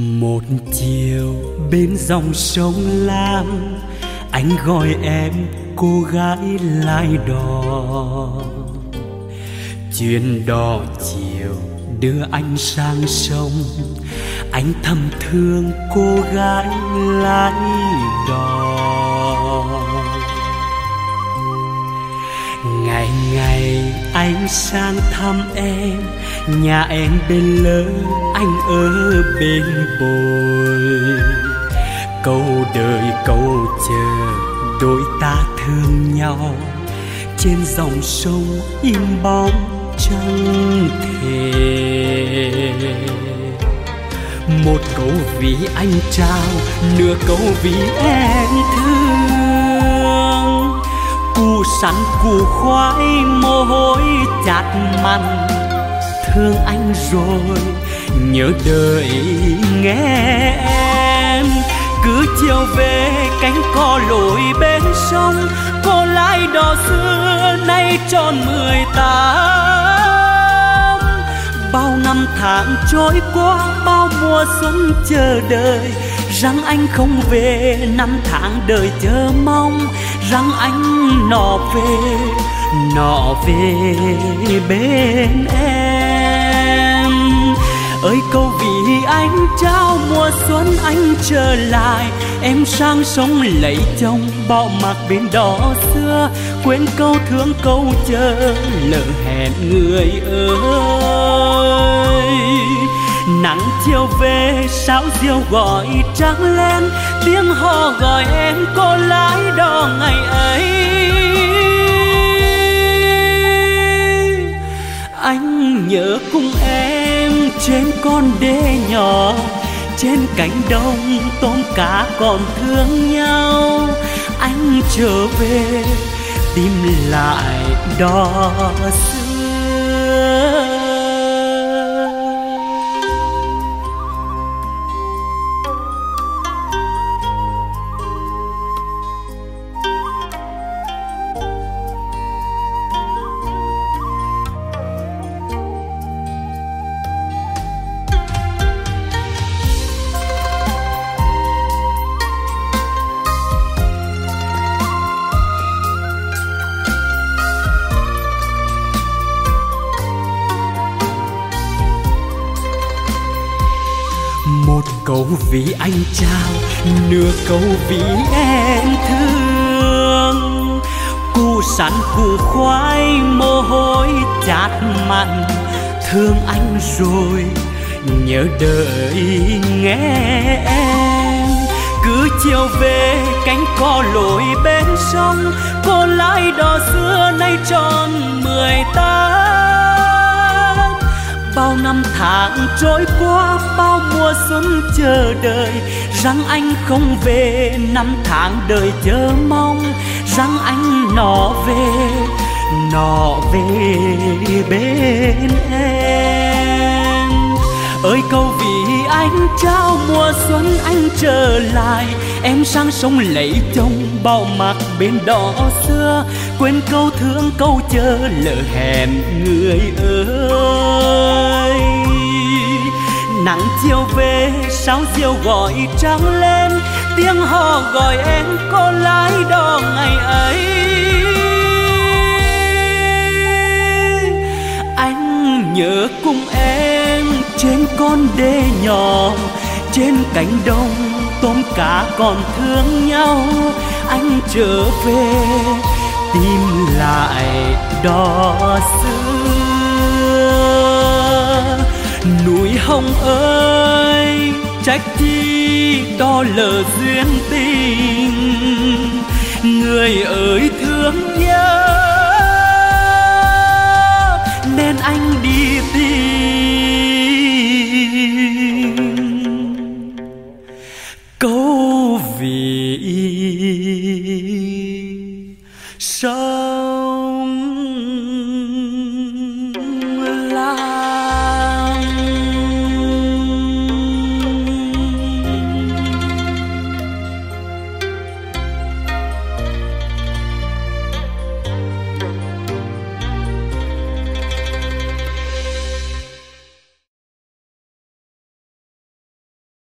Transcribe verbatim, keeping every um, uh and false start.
Một chiều bên dòng sông Lam, anh gọi em cô gái lái đò. Chuyến đò chiều đưa anh sang sông, anh thầm thương cô gái lái đò. Ngày ngày anh sang thăm em, nhà em bên lỡ, anh ở bên bồi. Câu đời câu chờ đôi ta thương nhau, trên dòng sông im bóng chẳng thể. Một câu vì anh trao, nửa câu vì em thương. Củ sắn củ khoai mồ hôi chát mặn, thương anh rồi nhớ đời nghe em. Cứ chiều về cánh cò lội bên sông, cô lái đò xưa nay tròn mười tám. Bao năm tháng trôi qua, bao mùa xuân chờ đợi, rằng anh không về. Năm tháng đời chờ mong, rằng anh nọ về, nọ về bên em. Ơi câu vì anh trao mùa xuân anh trở lại, em sang sông lấy chồng bỏ mặc bên đò xưa. Quên câu thương câu chờ lỡ hẹn người ơi. Nắng chiều về sao diều gọi trắng lên, tiếng hò gọi em cô lái đò ngày ấy. Anh nhớ cùng em trên con đê nhỏ, trên cánh đồng tôm cá còn thương nhau. Anh trở về tìm lại đò xưa. Một câu vì anh trao, nửa câu vì em thương. Củ sắn củ khoai mồ hôi chát mặn, thương anh rồi nhớ đời nghe em. Cứ chiều về cánh cò lội bên sông, cô lái đò xưa nay tròn mười tám. Bao năm tháng trôi qua, bao mùa xuân chờ đợi, rằng anh không về. Năm tháng đời chờ mong, rằng anh nọ về, nọ về bên em. Ơi câu vì anh trao mùa xuân anh trở lại, em sang sông lấy chồng bỏ mặc bên đò xưa. Quên câu thương câu chờ lỡ hẹn người ơi. Nắng chiều về sao diều gọi trắng lên, tiếng hò gọi em cô lái đò ngày ấy. Anh nhớ cùng em trên con đê nhỏ, trên cánh đồng tôm cá còn thương nhau. Anh trở về tìm lại đò xưa. Núi Hồng ơi trách chi đò lỡ duyên tình, người ơi thương nhớ nên anh đi tìm. Câu vì sao